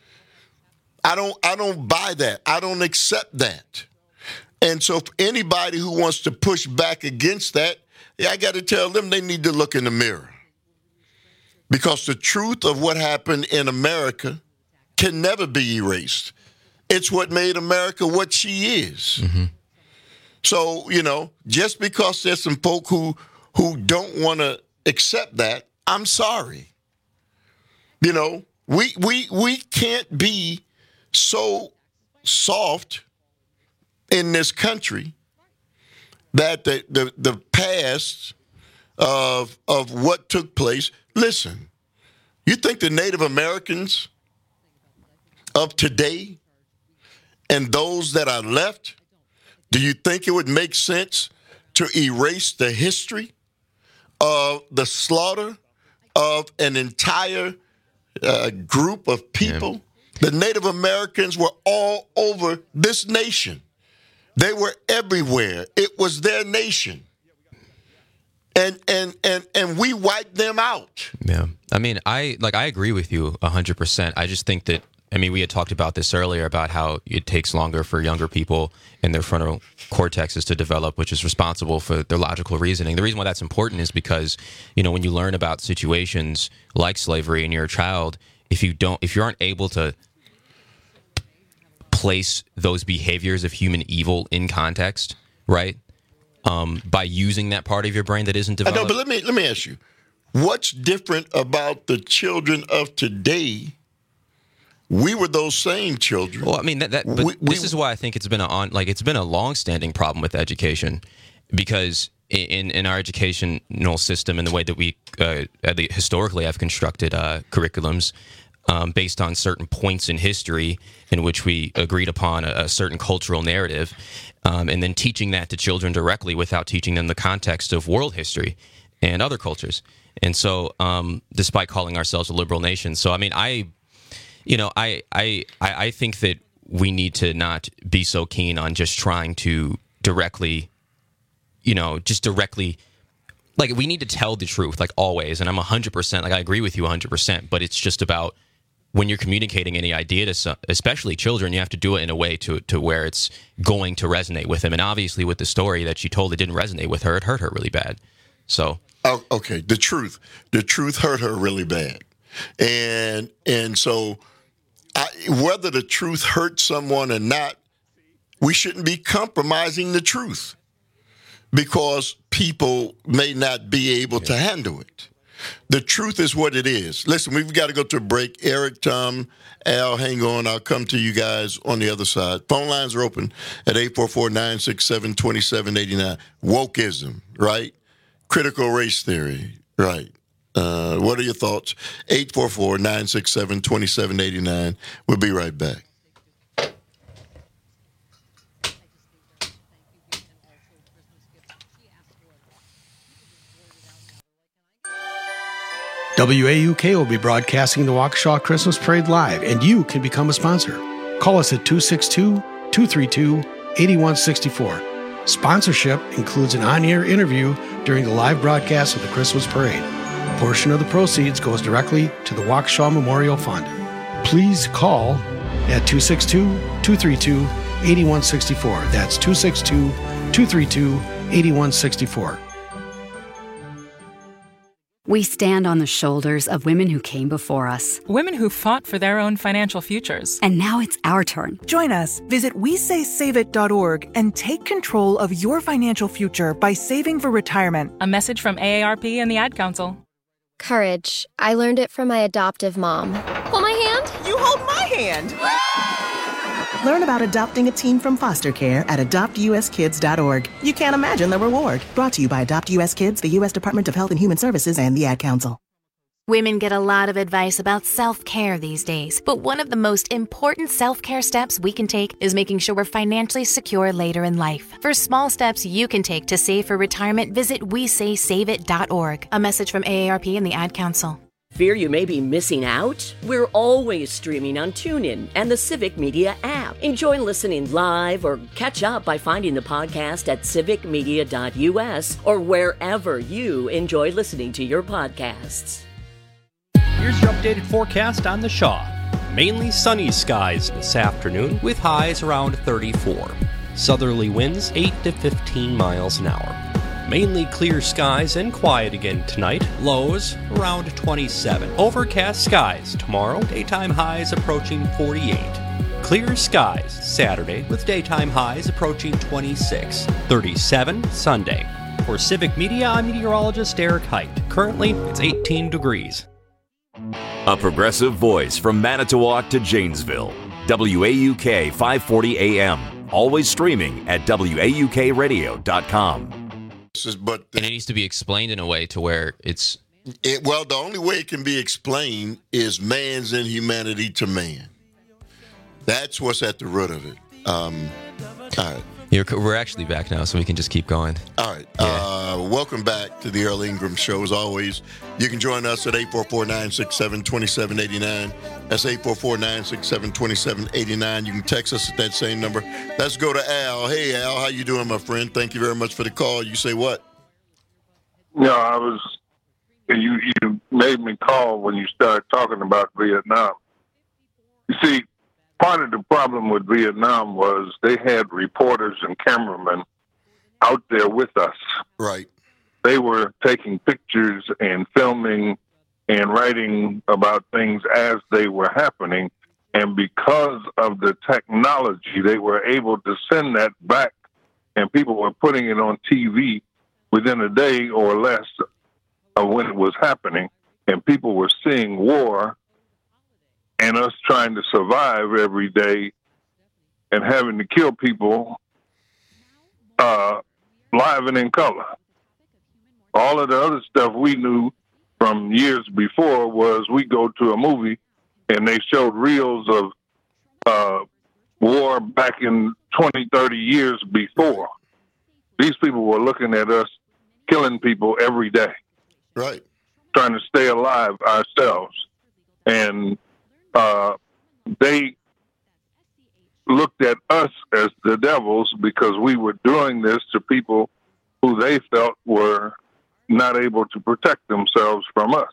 I don't, I don't buy that. I don't accept that. And so for anybody who wants to push back against that, yeah, I got to tell them they need to look in the mirror. Because the truth of what happened in America can never be erased. It's what made America what she is. Mm-hmm. So, you know, just because there's some folk who who don't want to accept that, I'm sorry. You know, we we we can't be so soft in this country that the the, the past of of what took place. Listen, you think the Native Americans of today and those that are left, do you think it would make sense to erase the history of the slaughter of an entire uh, group of people? Yeah. The Native Americans were all over this nation. They were everywhere. It was their nation. And and and and we wiped them out. Yeah. I mean, I like I agree with you one hundred percent. I just think that, I mean, we had talked about this earlier about how it takes longer for younger people in their frontal cortexes to develop, which is responsible for their logical reasoning. The reason why that's important is because, you know, when you learn about situations like slavery and you're a child, if you don't, if you aren't able to place those behaviors of human evil in context, right? Um, by using that part of your brain that isn't developed. I know, but let me let me ask you, what's different about the children of today? We were those same children. Well, I mean, that, that but we, this we, is why I think it's been a on like it's been a long-standing problem with education, because in in our educational system and the way that we uh, historically have constructed uh, curriculums um, based on certain points in history in which we agreed upon a, a certain cultural narrative, um, and then teaching that to children directly without teaching them the context of world history and other cultures. And so, um, despite calling ourselves a liberal nation, so I mean, I. You know, I, I I think that we need to not be so keen on just trying to directly, you know, just directly, like we need to tell the truth, like always. And I'm one hundred percent, like I agree with you one hundred percent, but it's just about when you're communicating any idea to some, especially children, you have to do it in a way to, to where it's going to resonate with them. And obviously with the story that she told, it didn't resonate with her. It hurt her really bad. So. Oh, okay, the truth. The truth hurt her really bad. And and so... I, whether the truth hurts someone or not, we shouldn't be compromising the truth because people may not be able to handle it. The truth is what it is. Listen, we've got to go to a break. Eric, Tom, Al, hang on. I'll come to you guys on the other side. Phone lines are open at eight four four, nine six seven, two seven eight nine. Wokeism, right? Critical race theory, right? Uh, what are your thoughts? eight four four, nine six seven, two seven eight nine. We'll be right back. W A U K will be broadcasting the Waukesha Christmas Parade live, and you can become a sponsor. Call us at two six two, two three two, eight one six four. Sponsorship includes an on-air interview during the live broadcast of the Christmas Parade. A portion of the proceeds goes directly to the Waukesha Memorial Fund. Please call at two six two, two three two, eight one six four. That's two six two, two three two, eight one six four. We stand on the shoulders of women who came before us. Women who fought for their own financial futures. And now it's our turn. Join us. Visit we say save it dot org and take control of your financial future by saving for retirement. A message from A A R P and the Ad Council. Courage. I learned it from my adoptive mom. Hold my hand. You hold my hand. Learn about adopting a teen from foster care at adopt u s kids dot org. You can't imagine the reward. Brought to you by Adopt U S Kids, the U S Department of Health and Human Services, and the Ad Council. Women get a lot of advice about self-care these days, but one of the most important self-care steps we can take is making sure we're financially secure later in life. For small steps you can take to save for retirement, visit we say save it dot org. A message from A A R P and the Ad Council. Fear you may be missing out? We're always streaming on TuneIn and the Civic Media app. Enjoy listening live or catch up by finding the podcast at civic media dot u s or wherever you enjoy listening to your podcasts. Here's your updated forecast on the Shaw. Mainly sunny skies this afternoon with highs around thirty-four. Southerly winds eight to fifteen miles an hour. Mainly clear skies and quiet again tonight. Lows around twenty-seven. Overcast skies tomorrow. Daytime highs approaching forty-eight. Clear skies Saturday with daytime highs approaching twenty-six. thirty-seven Sunday. For Civic Media, I'm meteorologist Eric Height. Currently, it's eighteen degrees. A progressive voice from Manitowoc to Janesville. W A U K five forty A M. Always streaming at w a u k radio dot com. But and it needs to be explained in a way to where it's... It, well, the only way it can be explained is man's inhumanity to man. That's what's at the root of it. Um, all right. You're, we're actually back now, so we can just keep going. All right. Yeah. Uh, welcome back to the Earl Ingram Show. As always, you can join us at eight four four, nine six seven, two seven eight nine. That's eight four four, nine six seven, two seven eight nine. You can text us at that same number. Let's go to Al. Hey, Al, how you doing, my friend? Thank you very much for the call. You say what? No, I was, you, you made me call when you started talking about Vietnam. You see, part of the problem with Vietnam was they had reporters and cameramen out there with us. Right. They were taking pictures and filming and writing about things as they were happening. And because of the technology, they were able to send that back, and people were putting it on T V within a day or less of when it was happening. And people were seeing war and us trying to survive every day and having to kill people uh, live and in color. All of the other stuff we knew from years before was we go to a movie and they showed reels of uh, war back in twenty, thirty years before. These people were looking at us killing people every day. Right. Trying to stay alive ourselves. And Uh, they looked at us as the devils because we were doing this to people who they felt were not able to protect themselves from us.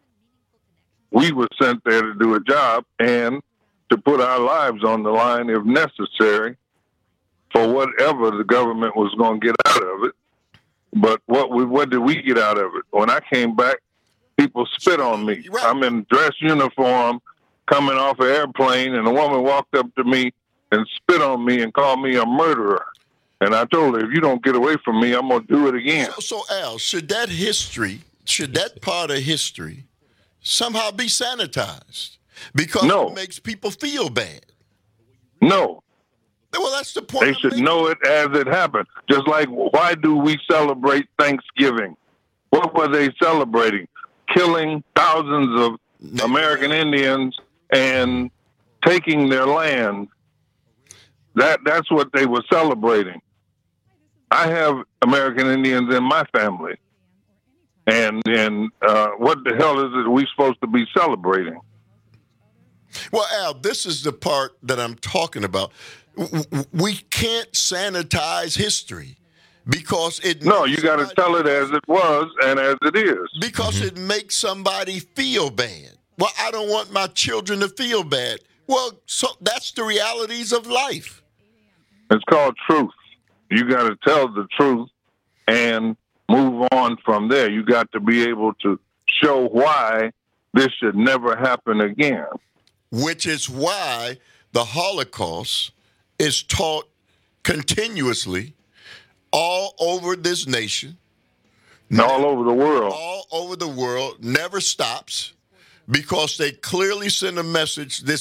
We were sent there to do a job and to put our lives on the line if necessary for whatever the government was going to get out of it. But what we, what did we get out of it? When I came back, people spit on me. Right. I'm in dress uniform, coming off an airplane, and a woman walked up to me and spit on me and called me a murderer. And I told her, if you don't get away from me, I'm going to do it again. So, so, Al, should that history, should that part of history somehow be sanitized? Because no. It makes people feel bad. No. Well, that's the point. They should making. know it as it happened. Just like, why do we celebrate Thanksgiving? What were they celebrating? Killing thousands of no. American Indians and taking their land. That that's what they were celebrating. I have American Indians in my family. And and uh, what the hell is it we supposed to be celebrating? Well, Al, this is the part that I'm talking about. We can't sanitize history because it... No, you got to tell it as it was and as it is. Because mm-hmm. it makes somebody feel bad. Well, I don't want my children to feel bad. Well, so that's the realities of life. It's called truth. You got to tell the truth and move on from there. You got to be able to show why this should never happen again. Which is why the Holocaust is taught continuously all over this nation. All over the world. All over the world. Never stops because they clearly send a message. This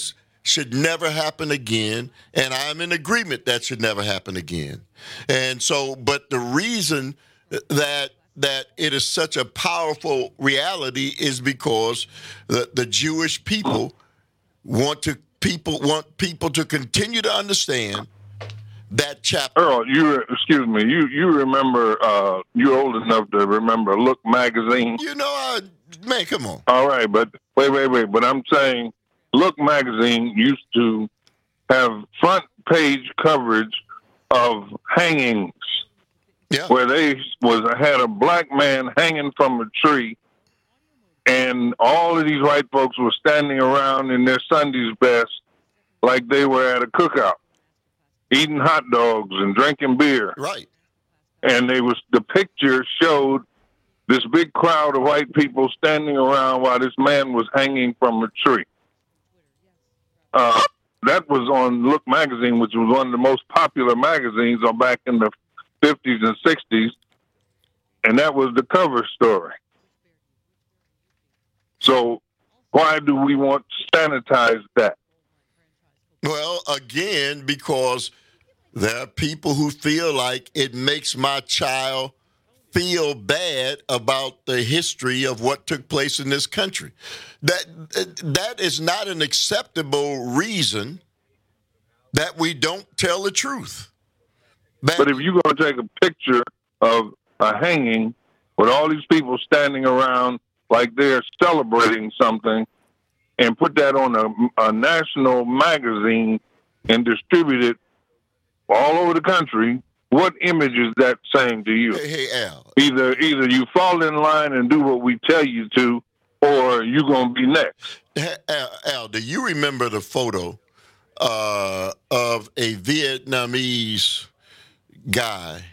should never happen again, and I'm in agreement that should never happen again. And so, but the reason that that it is such a powerful reality is because the, the Jewish people want to people want people to continue to understand that chapter. Earl, you excuse me. You you remember? Uh, you're old enough to remember Look magazine. You know, uh, man, come on. All right, but wait, wait, wait. But I'm saying, Look magazine used to have front page coverage of hangings, yeah. where they was had a black man hanging from a tree, and all of these white folks were standing around in their Sunday's best, like they were at a cookout, eating hot dogs and drinking beer. Right. And they was the picture showed this big crowd of white people standing around while this man was hanging from a tree. Uh, that was on Look magazine, which was one of the most popular magazines on back in the fifties and sixties, and that was the cover story. So why do we want to sanitize that? Well, again, because there are people who feel like it makes my child feel bad about the history of what took place in this country. That that is not an acceptable reason that we don't tell the truth. That, but if you're going to take a picture of a hanging with all these people standing around like they're celebrating something and put that on a, a national magazine and distribute it all over the country, what image is that saying to you? Hey, hey Al. Either either you fall in line and do what we tell you to, or you're going to be next. Hey, Al, Al, do you remember the photo uh, of a Vietnamese guy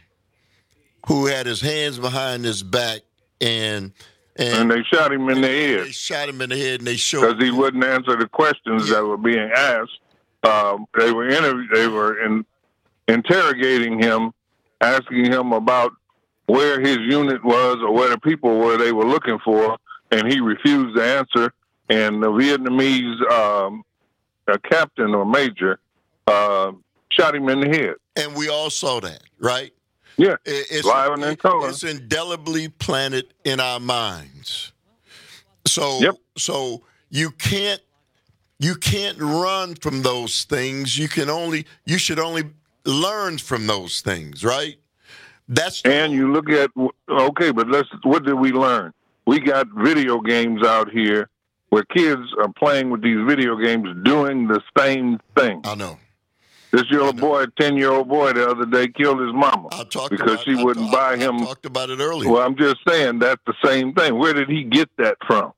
who had his hands behind his back and and, and they shot him in the head? They shot him in the head and they showed because he wouldn't answer the questions yeah. that were being asked. Um, they were interview, they were in, interrogating him, asking him about where his unit was or where the people were they were looking for, and he refused to answer. And the Vietnamese um, a captain or major uh, shot him in the head. And we all saw that, right? Yeah, it's live and in color. It's indelibly planted in our minds. So, yep. so you can't you can't run from those things. You can only you should only learn from those things, right? That's and you look at okay, but let's. What did we learn? We got video games out here where kids are playing with these video games, doing the same thing. I know. This little boy, ten-year-old boy, the other day killed his mama because about, she wouldn't I, buy I, him. I talked about it earlier. Well, I'm just saying that's the same thing. Where did he get that from?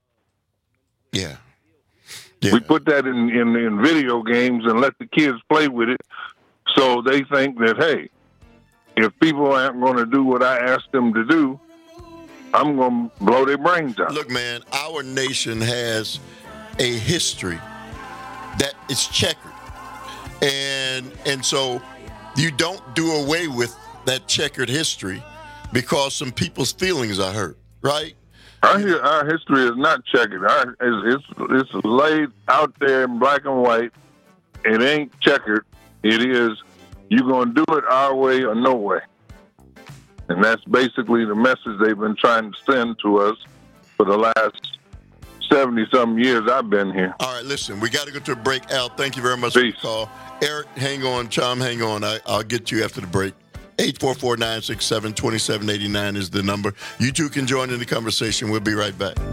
Yeah. yeah. We put that in, in, in video games and let the kids play with it, so they think that, hey, if people aren't going to do what I asked them to do, I'm going to blow their brains out. Look, man, our nation has a history that is checkered. And and so you don't do away with that checkered history because some people's feelings are hurt, right? Our, our history is not checkered. Our, it's, it's, it's laid out there in black and white. It ain't checkered. It is, you're going to do it our way or no way. And that's basically the message they've been trying to send to us for the last seventy-something years I've been here. All right, listen, we got to go to a break. Al, thank you very much Peace. for the call. Eric, hang on. Chom, hang on. I, I'll get to you after the break. eight four four, nine six seven, two seven eight nine is the number. You two can join in the conversation. We'll be right back.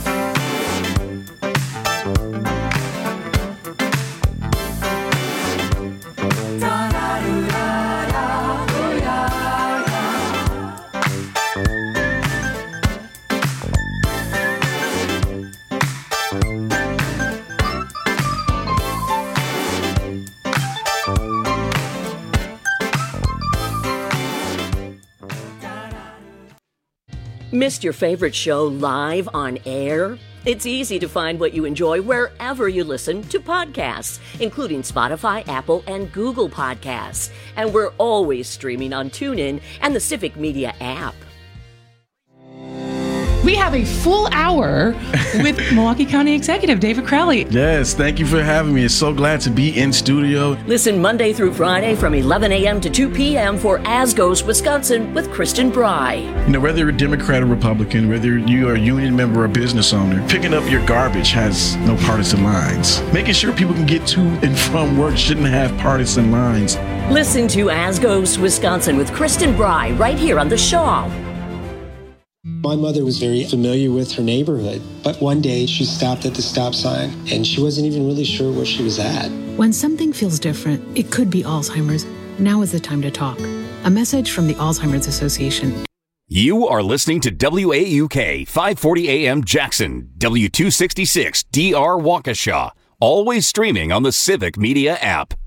Missed your favorite show live on air? It's easy to find what you enjoy wherever you listen to podcasts, including Spotify, Apple, and Google Podcasts. And we're always streaming on TuneIn and the Civic Media app. We have a full hour with Milwaukee County Executive David Crowley. Yes, thank you for having me. It's so glad to be in studio. Listen Monday through Friday from eleven a.m. to two p.m. for As Goes Wisconsin with Kristen Bry. You know, whether you're a Democrat or Republican, whether you are a union member or a business owner, picking up your garbage has no partisan lines. Making sure people can get to and from work shouldn't have partisan lines. Listen to As Goes Wisconsin with Kristen Bry right here on The Shaw. My mother was very familiar with her neighborhood, but one day she stopped at the stop sign and she wasn't even really sure where she was at. When something feels different, it could be Alzheimer's. Now is the time to talk. A message from the Alzheimer's Association. You are listening to W A U K five forty A M Jackson, W two sixty-six D R Waukesha, always streaming on the Civic Media app.